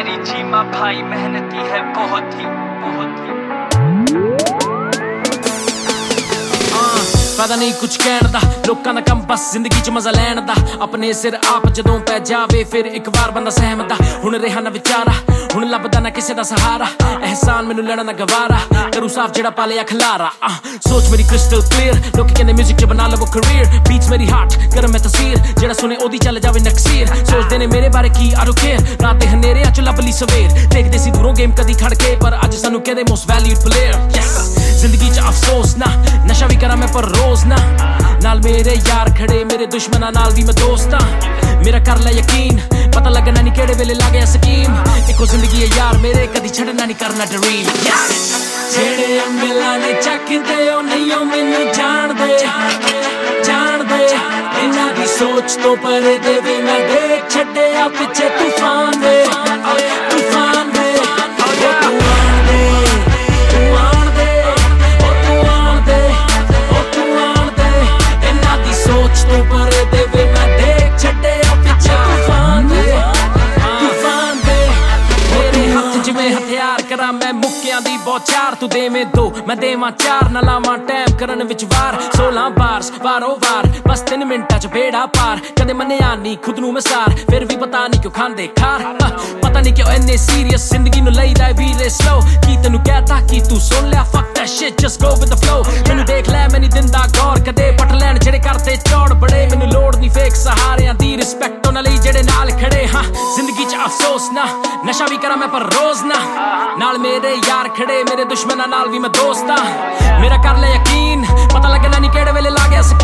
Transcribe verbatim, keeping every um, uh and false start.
मेरी जीमा भाई मेहनती है बहुत ही बहुत ही पता नहीं कुछ कहण दा लोकां दा कम बस जिंदगी च मजा लैण दा अपने सिर आप जदों पै जावे फिर एक बार बंदा सहमदा हुण रेहा ना विचारा हुण लभदा ना किसे दा सहारा एहसान मैनू लेना ना गवारा करूं साफ जेड़ा पालिया खलारा सोच मेरी क्रिस्टल क्लियर लोकी कहंदे म्यूजिक च बना लवो करियर बीट्स मेरी हार्ट गरम है तस्वीर जेड़ा सुने ओदी चल जावे नक्सीर सोचदे ने मेरे बारे की आई डोंट केयर रात दे हनेरे अच लभली सवेर देखदे सी दूरों गेम कदी खड़ के पर अज सानू कहंदे मोस्ट वैल्यूड प्लेयर यस जिंदगी च अफसोस ना नशा भी करा मैं पर रोज ना नाल मेरे यार खड़े मेरे दुश्मना नाल भी मैं दोस्त हां मेरा कर ले यकीन पता लगना नहीं केड़े वेले लागे स्कीम इको जिंदगी है यार मेरे कदी छड़ना नहीं करना ड्रीम यस जेड़े अंगला ने चकदे ओ नहीं ओ मैनू जान दे जान दे इन्हां दी सोच तो परे दे वे मैं देख छड्डिया पिछे तूफान दे तूफान दे मैं मुक्कियां दी बौछार तू देवें दो मैं देवां चार ना लावां टैम करन विच वार सोलह बार्स वारो वार बस तीन मिनटां च बेड़ा पार कदे मन्निया नहीं खुद नू मैं सार फिर भी पता नहीं क्यों खांदे खार पता नहीं क्यों इन्ने सीरियस जिंदगी नू लईदा है वीरे स्लो की तैनू कहता कि तू सुन लिया fuck that shit just go with the flow मैनू देख लै मैं नहीं दिंदा गौर कदे पट लैण जेड़े करदे चौड़ बड़े मैनू लोड़ नहीं फेक सहारियां दी रिस्पेक्ट उन्हां लई जेड़े नाल खड़े हां जिंदगी च अफसोस ना नशा भी करा मैं पर रोज ना नाल मेरे यार खड़े मेरे दुश्मना नाल भी मैं दोस्त हां मेरा कर ले यकीन पता लगना नहीं केड़े वेले लागे